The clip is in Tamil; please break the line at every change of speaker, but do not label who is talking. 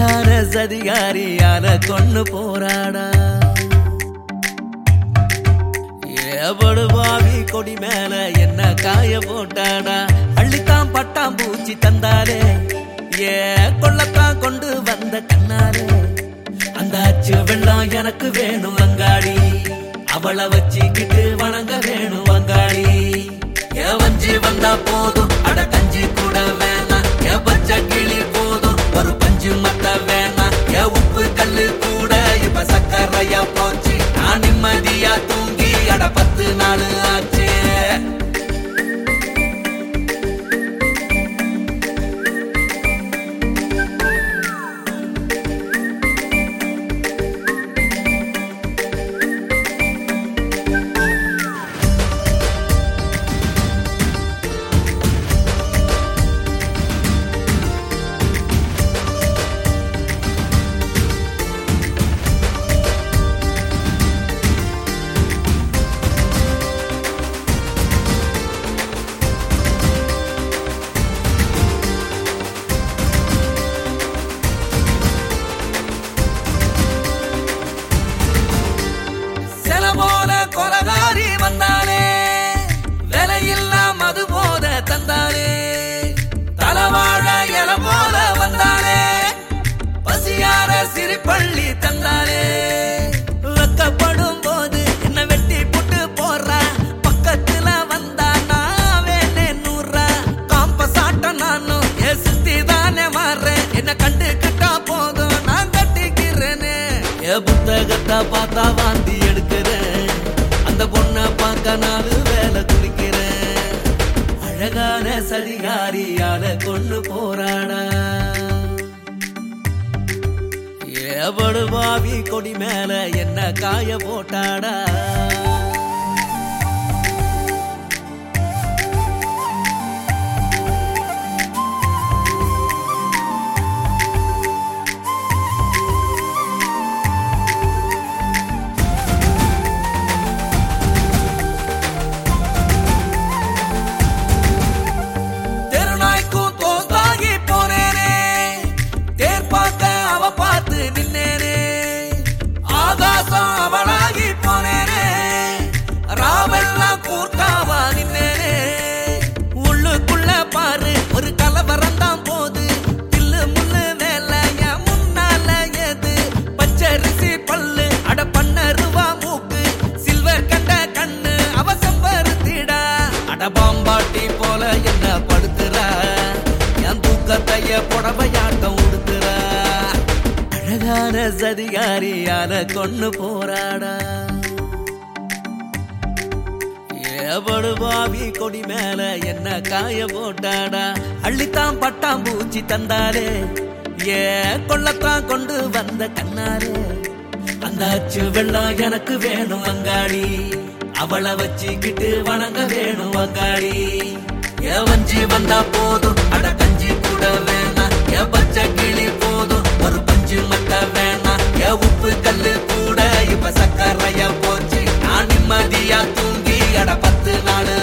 அழகான சதிகாரியால கொன்னு போராடா ஏபடுவாவி கொடி மேல என்ன காய போட்டாடா அள்ளித்தான் பட்டாம் பூச்சி தந்தாரே ஏ கொள்ளத்தான் கொண்டு வந்த கண்ணாரே அந்த அச்சு வெள்ளம் எனக்கு வேணும் அங்காடி அவளை வச்சுக்கிட்டு வணங்க வேணும் அங்காடி ஏ வஞ்சி வந்தா போதும் அட கஞ்சி கூட வேணாம் ஏ பச்சை கிளி போதும் ஒரு பஞ்சு மத்த வேணாம் ஏ உப்பு கல்லு கூட இப்ப சக்கரையா போச்சு நான் நிம்மதியா தூங்கி அட 10 நாள் ஆச்சு கொலகாரி வந்தானே விலையில்லா மது போத தந்தானே தலவாழ இல போல வந்தானே பசியார சிரிப்பள்ளி தந்தானே வெக்கப்படும் போது என்ன வெட்டி புட்டு போடுற பக்கத்துல வந்தா நான் வேணே 100 காம்ப சாட்ட நானும் ஏ சுத்தி தானே மாறேன் என்ன கண்டுக்கிட்டா போதும் நான் கட்டிக்கிறேனே ஏ புத்தகத்தை பார்த்தா வாந்தி எடுக்கிறேன் அந்த பொண்ண பார்க்க நாலு வேலை குளிக்கிறேன் அழகான சதிகாரியால கொண்டு போராடா ஏபடுவாவி கொடி மேல என்ன காய போட்டாடா பாம்பாட்டி போல என்ன படுத்துற என் தூக்கத்தைய புடவையாட்டம் உடுத்துற அழகான சதிகாரியால கொன்னு போராடா ஏபடுவாவி கொடி மேல என்ன காய போட்டாடா அள்ளித்தான் பட்டாம் பூச்சி தந்தாரே ஏ கொள்ளத்தான் கொண்டு வந்த கண்ணாரே அந்த அச்சு வெள்ளம் எனக்கு வேணும் அங்காடி அவளை வச்சுக்கிட்டு வணங்க வேணும் அங்காடி ஏ வஞ்சி வந்தா போதும் அட கஞ்சி கூட வேணாம் ஏ பச்சை கிளி போதும் ஒரு பஞ்சு மட்ட வேணாம் ஏ உப்பு கல்லு கூட இப்ப சக்கரையா போச்சு நான் நிம்மதியா தூங்கி அட 10 நாள்